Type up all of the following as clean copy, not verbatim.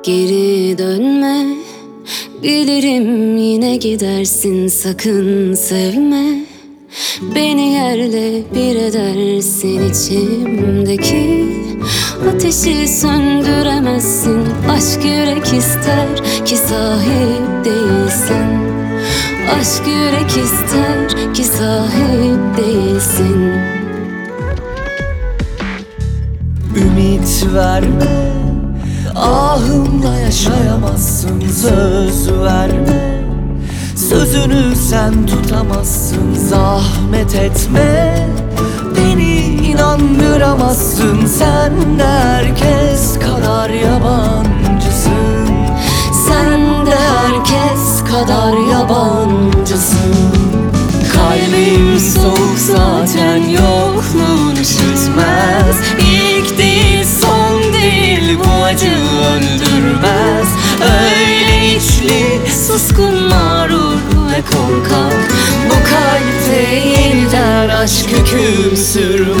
geri dönme. Bilirim yine gidersin, sakın sevme. Beni yerle bir edersin, içimdeki ateşi söndüremezsin. Aşk yürek ister ki sahip değilsin. Aşk yürek ister ki sahip değilsin. Ümit verme, ahımla yaşayamazsın. Söz verme, sözünü sen tutamazsın. Zahmet etme, beni inandıramazsın. Sen de herkes kadar yabancısın. Sen de herkes kadar yabancısın. Kalbim soğuk zaten, yokluğun üşütmez. İlk değil son değil, bu acı öldürmez. Öyle içli, suskun, mağrur ve korkak. Bu kalpte yeniden aşk hüküm sürmez.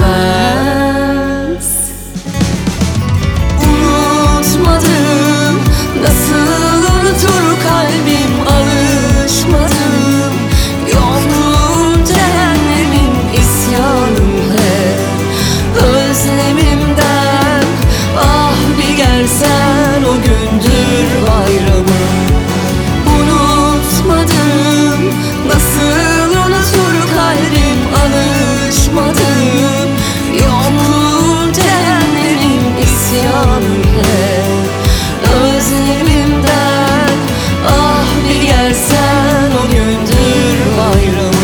Unutmadım, nasıl unutur kalbim, alışmadım. Yokluğun cehennemin, isyanım hep özlemimden. Ah bir gelsen, o gündür bayramım. Unutmadım, nasıl unutur kalbim, alışmadım. Yokluğun cehennemin, isyanım hep özlemimden. Ah bir gelsen, o gündür bayramım.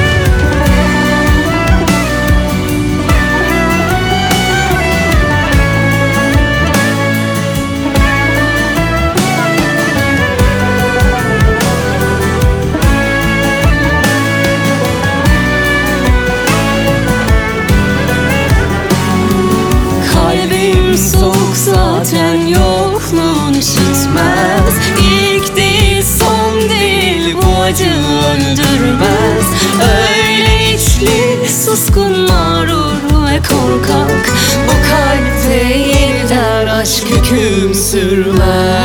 Kalbim soğuk zaten, yokluğun üşütmez. İlk değil son değil, bu acı öldürmez. Öyle içli, suskun, mağrur ve korkak. Bu kalpte yeniden aşk hüküm sürmez.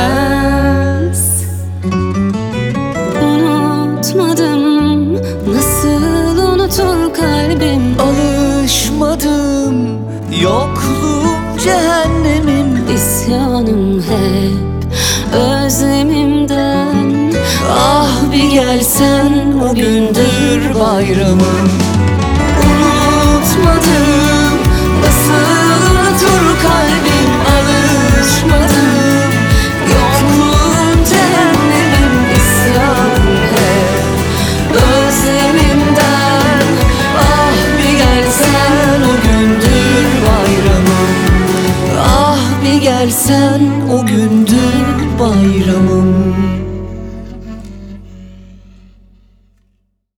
Unutmadım, nasıl unutur kalbim, alışmadım. Yokluğum cehennemim, isyanım hep özlemimden. ah bir gelsen, o gündür bayramım. Unutmadım, nasıl unutur kalbim, alışmadım. Yokluğun cehennemim, isyanım hep özlemimden. Ah bir gelsen, o gündür bayramım. Ah bir gelsen, o gündür bayramım.